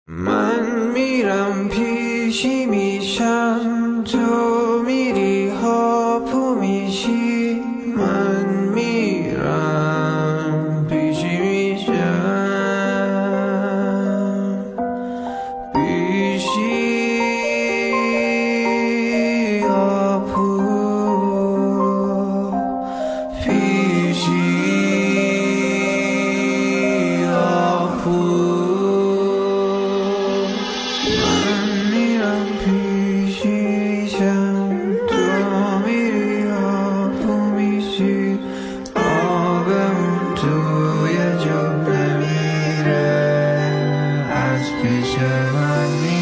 من میرم پیشی میشم، تو میری هاپو میشی. من میرم پیشی میشم، پیشی هاپو، پیشی هاپو. پیش من